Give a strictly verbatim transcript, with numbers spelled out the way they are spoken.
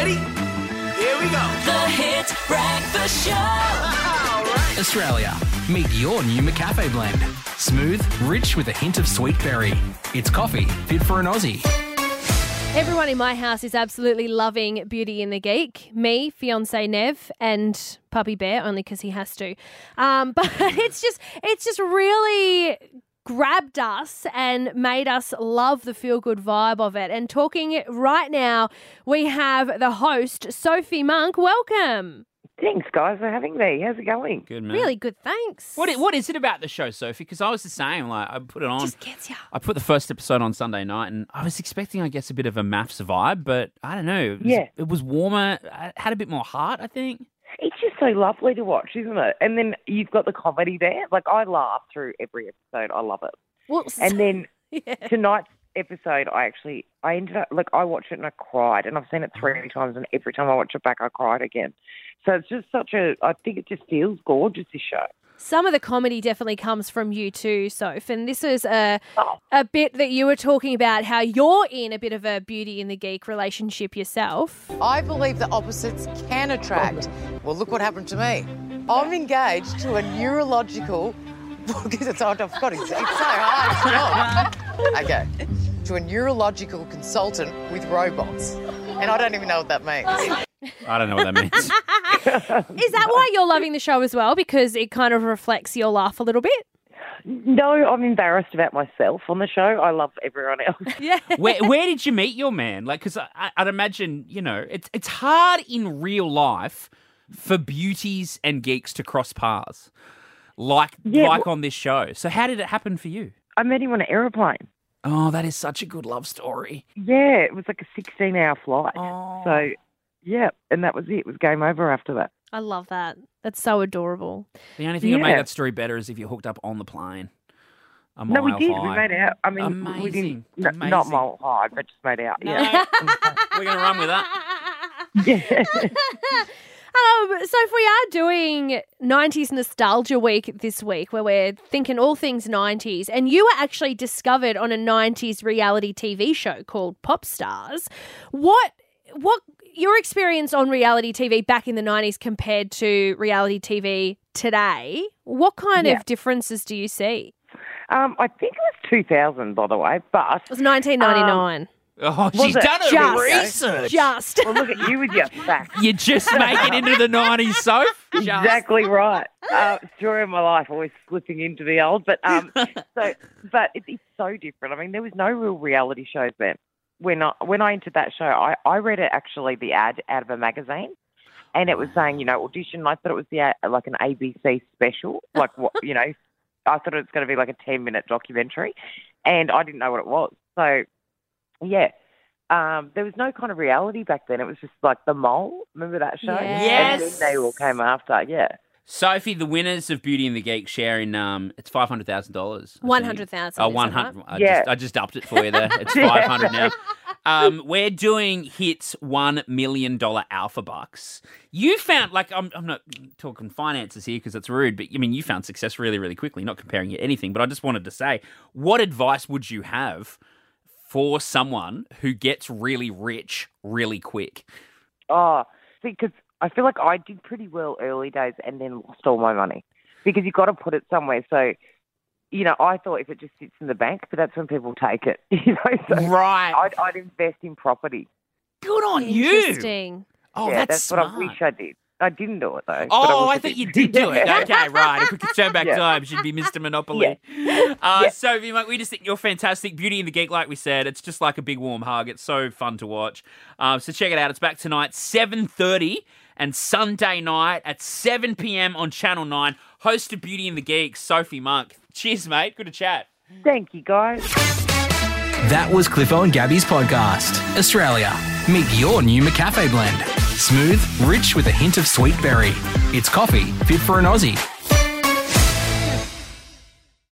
Ready? Here we go. The Hit Breakfast Show. All right. Australia, meet your new McCafe blend. Smooth, rich with a hint of sweet berry. It's coffee fit for an Aussie. Everyone in my house is absolutely loving Beauty and the Geek. Me, fiancé Nev, and puppy Bear, only because he has to. Um, but it's just, it's just really grabbed us and made us love the feel-good vibe of it. And talking right now, we have the host, Sophie Monk. Welcome. Thanks, guys, for having me. How's it going? Good, man. Really good, thanks. What is, what is it about the show, Sophie? Because I was the same. Like, I put it on. Just gets you. I put the first episode on Sunday night, and I was expecting, I guess, a bit of a maths vibe, but I don't know. It was, Yeah. It was warmer. It had a bit more heart, I think. It's just so lovely to watch, isn't it? And then you've got the comedy there. Like, I laugh through every episode. I love it. Well, And then yeah. tonight's episode, I actually, I ended up, like, I watched it and I cried, and I've seen it three times, and every time I watch it back, I cried again. So it's just such a, I think it just feels gorgeous, this show. Some of the comedy definitely comes from you too, Soph. And this is a Oh. a bit that you were talking about, how you're in a bit of a Beauty and the Geek relationship yourself. I believe the opposites can attract. Well, look what happened to me. I'm engaged to a neurological. It's hard, I've got it. It's so hard. It's not. Okay. To a neurological consultant with robots. And I don't even know what that means. I don't know what that means. Is that why you're loving the show as well? Because it kind of reflects your laugh a little bit? No, I'm embarrassed about myself on the show. I love everyone else. Yeah. where where did you meet your man? Like, because I'd imagine, you know, it's it's hard in real life for beauties and geeks to cross paths, like Yeah, like well- on this show. So how did it happen for you? I met him on an aeroplane. Oh, that is such a good love story. Yeah, it was like a sixteen-hour flight. Oh. So, yeah, and that was it. It was game over after that. I love that. That's so adorable. The only thing that made Yeah. that story better is if you hooked up on the plane. A No, we mile did. high. We made out. I mean, we Amazing. didn't, n- not Amazing. mile high, but just made out. No, Yeah. we're going to run with that. Yeah. Um, so if we are doing nineties Nostalgia Week this week, where we're thinking all things nineties, and you were actually discovered on a nineties reality T V show called Pop Stars, what what your experience on reality T V back in the nineties compared to reality T V today, what kind Yeah. of differences do you see? Um, I think it was two thousand, by the way, but It was nineteen ninety-nine. Oh, Was she's it? done her Just- research. Just. well, look at you with your facts. You just make it into the nineties, Soph. Just. Exactly right. Uh, story of my life, always slipping into the old. But um, so, but it, it's so different. I mean, there was no real reality shows then. When I when I entered that show, I, I read it actually the ad out of a magazine, and it was saying, you know, audition. And I thought it was the uh, like an A B C special, like what you know. I thought it was going to be like a ten minute documentary, and I didn't know what it was. So, yeah. Um, there was no kind of reality back then. It was just like The Mole. Remember that show? Yes. And then they all came after, yeah. Sophie, the winners of Beauty and the Geek share in, um, it's five hundred thousand dollars. one hundred thousand. Oh, one hundred. I, Yeah. just, I just upped it for you there. It's five hundred now. Um, we're doing Hit's one million dollars Alpha Bucks. You found, like, I'm, I'm not talking finances here because it's rude, but, I mean, you found success really, really quickly, not comparing you to anything, but I just wanted to say, what advice would you have for someone who gets really rich really quick? Oh, because I feel like I did pretty well early days and then lost all my money because you've got to put it somewhere. So, you know, I thought if it just sits in the bank, but that's when people take it. You know, so Right. I'd, I'd invest in property. Good on you. Interesting. Oh, yeah, that's, that's smart. what I wish I did. I didn't do it though. but Oh, was I a thought bit- you did do it. Yeah. Okay, right. If we could turn back Yeah. time, she'd be Mister Monopoly. Uh, Sophie, mate, we just think you're fantastic. Beauty and the Geek, like we said, it's just like a big warm hug. It's so fun to watch. Um, so check it out. It's back tonight, seven thirty, and Sunday night at seven p.m. on Channel nine. Host of Beauty and the Geek, Sophie Monk. Cheers, mate. Good to chat. Thank you, guys. That was Cliffo and Gabby's podcast. Australia, meet your new McCafe blend. Smooth, rich with a hint of sweet berry. It's coffee fit for an Aussie.